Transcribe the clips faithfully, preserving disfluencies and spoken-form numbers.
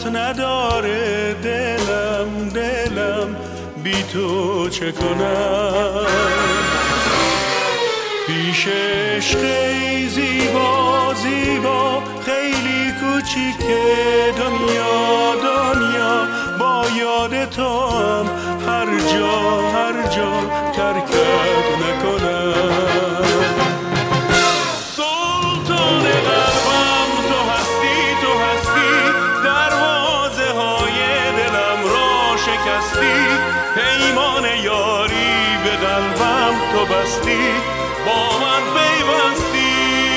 نداره دلم دلم بی تو چه کنم؟ پیش عشقی زیبا زیبا خیلی کوچیکه دنیا دنیا با یاد تو هم هر جا هر جا ترکت نکنم. سلطان قلبم تو هستی تو هستی دروازه های دلم را شکستی پیمان یاری به قلبم تو بستی با من پیوستی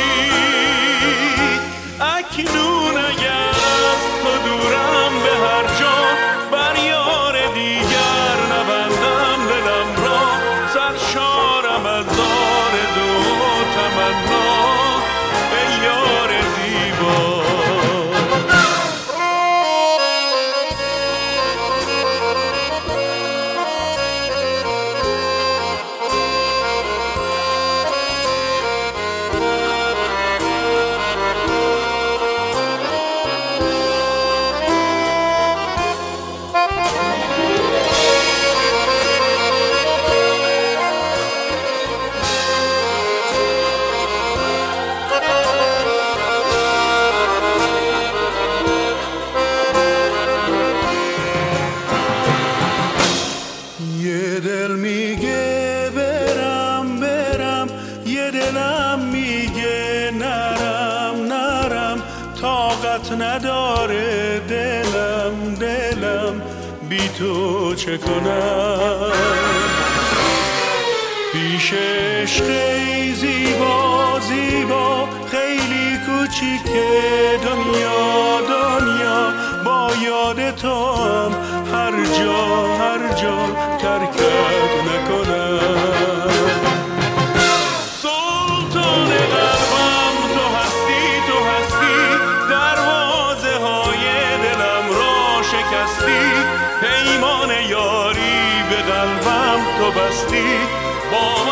اکنون اگر از تو دورم به هر جا بر یار دیگر نبندم دلم را سرشارم از آرزو و تمنا ای یار زیبا. یه دل میگه برم برم یه دلم میگه نرم نرم طاقت نداره دلم دلم بی تو چه کنم؟ پیش عشقی زیبا زیبا خیلی کوچیکه دنیا دنیا با یاد تو هم هر جا هر جا ترکت نکنم. سلطان قلبم تو هستی تو هستی دروازه های دلم را شکستی پیمان یاری به قلبم تو بستی با